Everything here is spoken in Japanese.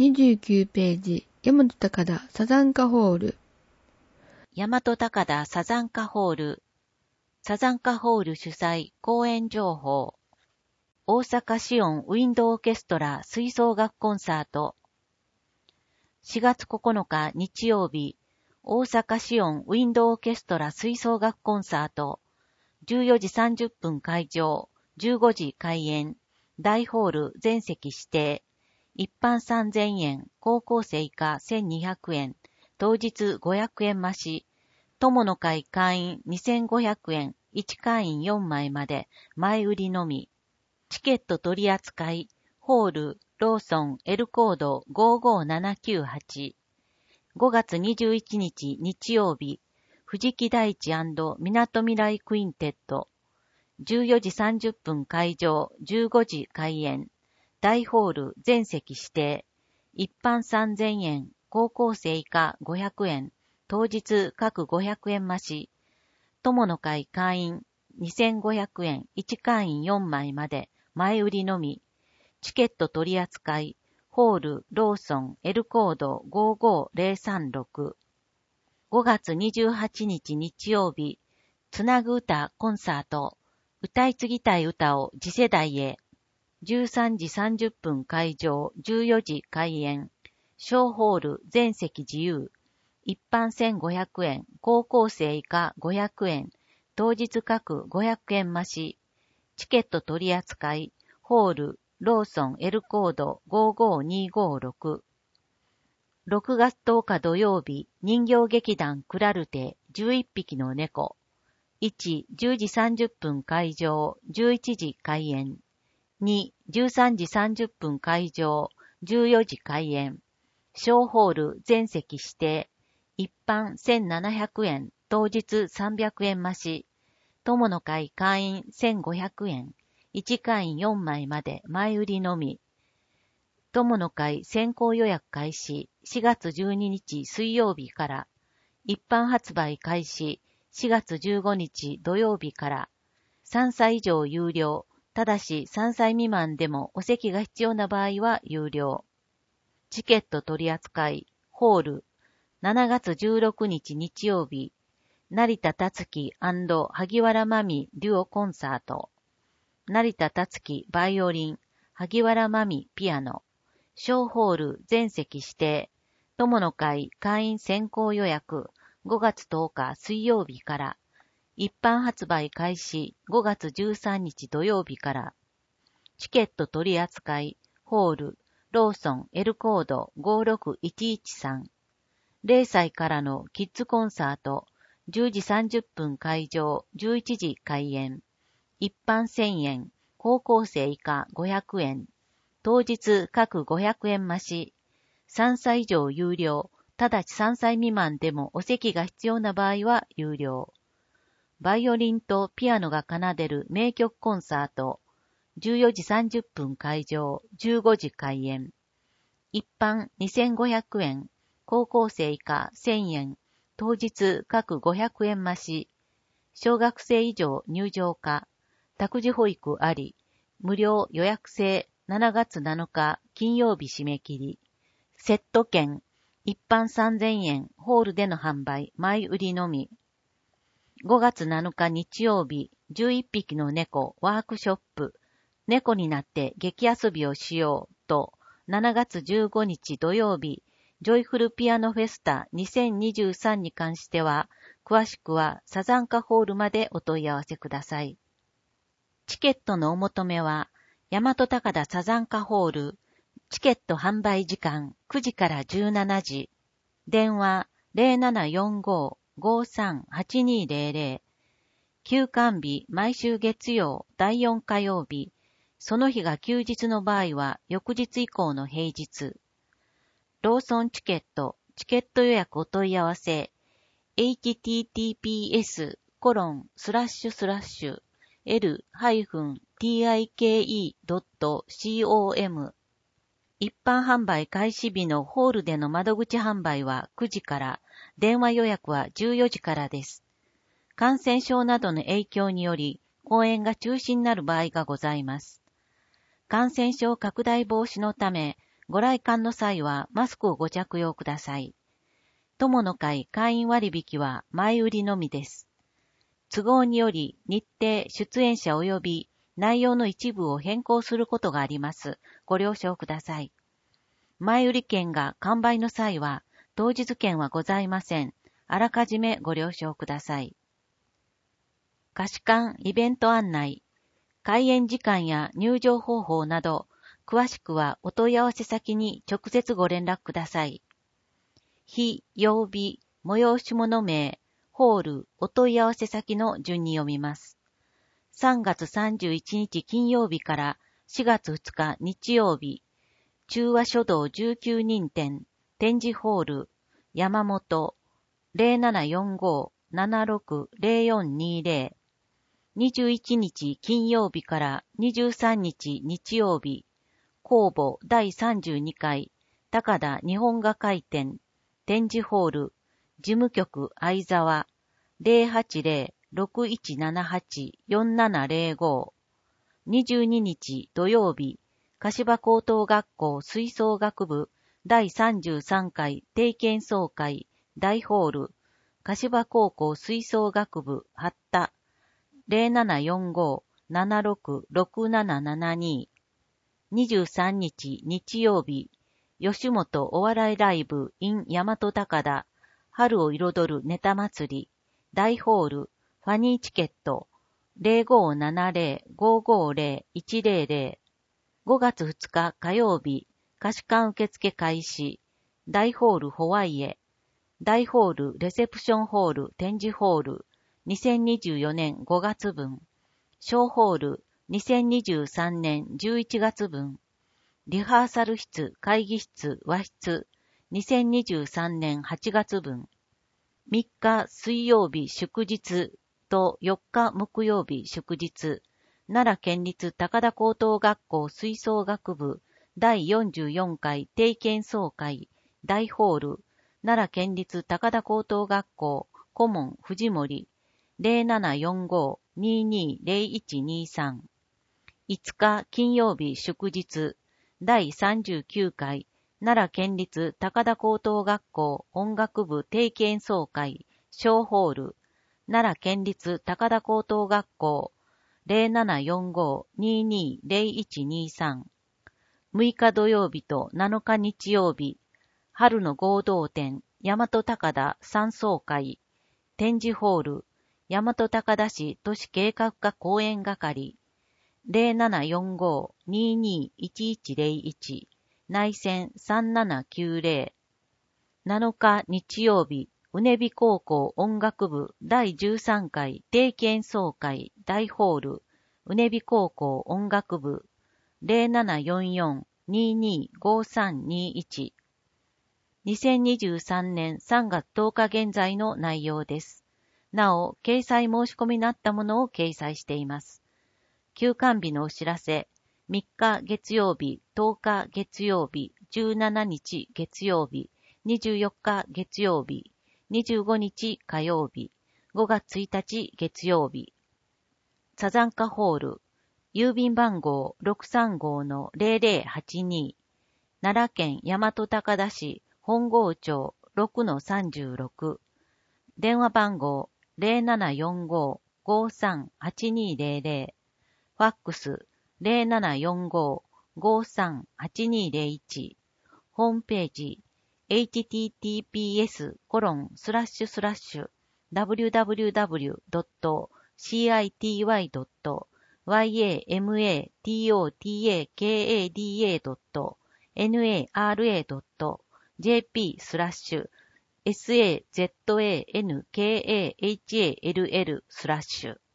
29ページ、大和高田サザンカホール。 大和高田サザンカホール。サザンカホール主催公演情報。大阪シオンウィンドオーケストラ吹奏楽コンサート。4月9日日曜日、大阪シオンウィンドオーケストラ吹奏楽コンサート。14時30分会場、15時開演。大ホール全席指定。一般3000円、高校生以下1200円。当日500円増し。友の会会員2500円、1会員4枚まで、前売りのみ。チケット取扱い、ホール、ローソン、Lコード55798。5月21日日曜日、藤木大地&みなとみらいクインテッド。14時30分会場、15時開演。大ホール全席指定。一般3000円、高校生以下500円。当日各500円増し。友の会会員2500円、1会員4枚まで、前売りのみ。チケット取扱い、ホール、ローソン、Lコード55036。5月28日日曜日、つなぐ歌コンサート。歌い継ぎたい歌を次世代へ。13時30分会場、14時開演。小ホール全席自由。一般1500円、高校生以下500円。当日各500円増し。チケット取扱い、ホール、ローソン Lコード55256。6月10日土曜日、人形劇団クラルテ11匹の猫。1、10時30分会場、11時開演。2、13時30分会場、14時開演。小ホール全席指定。一般1700円、当日300円増し。友の会会員1500円。1会員4枚まで前売りのみ。友の会先行予約開始4月12日水曜日から。一般発売開始4月15日土曜日から。3歳以上有料。ただし3歳未満でもお席が必要な場合は有料。チケット取扱い、ホール。7月16日日曜日。成田達樹&萩原真美デュオコンサート。成田達樹バイオリン、萩原真美ピアノ。小ホール全席指定。友の会会員先行予約5月10日水曜日から。一般発売開始5月13日土曜日から。チケット取扱い、ホール、ローソン Lコード56113。0歳からのキッズコンサート、10時30分会場、11時開演。一般1000円、高校生以下500円。当日各500円増し。3歳以上有料、ただし3歳未満でもお席が必要な場合は有料。バイオリンとピアノが奏でる名曲コンサート。14時30分会場、15時開演。一般2500円、高校生以下1000円。当日各500円増し。小学生以上入場可。託児保育あり。無料予約制7月7日金曜日締め切り。セット券。一般3000円、ホールでの販売、前売りのみ。5月7日日曜日、11匹の猫ワークショップ。猫になって劇遊びをしようと、7月15日土曜日、ジョイフルピアノフェスタ2023に関しては、詳しくはサザンカホールまでお問い合わせください。チケットのお求めは、大和高田サザンカホール、チケット販売時間9時から17時。電話0745-538200。休館日毎週月曜第4火曜日。その日が休日の場合は翌日以降の平日。ローソンチケット、チケット予約お問い合わせ。https://l-tike.com。一般販売開始日のホールでの窓口販売は9時から、電話予約は14時からです。感染症などの影響により、公演が中止になる場合がございます。感染症拡大防止のため、 ご来館の際はマスクをご着用ください。友の会会員割引は前売りのみです。都合により日程、出演者及び内容の一部を変更することがあります。ご了承ください。前売り券が完売の際は当日券はございません。あらかじめご了承ください。貸館イベント案内、開演時間や入場方法など、詳しくはお問い合わせ先に直接ご連絡ください。日、曜日、催し物名、ホール、お問い合わせ先の順に読みます。3月31日金曜日から4月2日日曜日、中和書道19人展、展示ホール、山本、0745-760420、21日金曜日から23日日曜日、公募第32回高田日本画会展展示ホール事務局相沢 080-6178-4705、22日土曜日柏高等学校吹奏楽部第33回定期演奏会大ホール柏高校吹奏楽部八田 0745-766772、23日日曜日、吉本お笑いライブ in 大和高田、春を彩るネタ祭り、大ホール、ファニーチケット、0570-550-100、5月2日火曜日、貸館受付開始、大ホールホワイエ、大ホールレセプションホール展示ホール、2024年5月分、小ホール2023年11月分、リハーサル室、会議室、和室2023年8月分、3日水曜日祝日と4日木曜日祝日、奈良県立高田高等学校吹奏楽部第44回定期演奏会大ホール奈良県立高田高等学校顧問藤森 0745-220123、5日金曜日祝日第39回奈良県立高田高等学校音楽部定期演奏会小ホール奈良県立高田高等学校 0745-220123、6日土曜日と7日日曜日春の合同展大和高田山荘会展示ホール大和高田市都市計画課講演係 0745-221101 内線3790、7日日曜日うねび高校音楽部第13回定期演奏会大ホールうねび高校音楽部 0744-225321、2023年3月10日現在の内容です。なお、掲載申し込みになったものを掲載しています。休館日のお知らせ、3日月曜日、10日月曜日、17日月曜日、24日月曜日、25日火曜日、5月1日月曜日。サザンカホール、郵便番号 635-0082、奈良県大和高田市本郷町 6-36、電話番号 0745-538200、ファックス 0745-538201、ホームページ https://www.city.yamato.nara.jp/SAZANKAHALL/。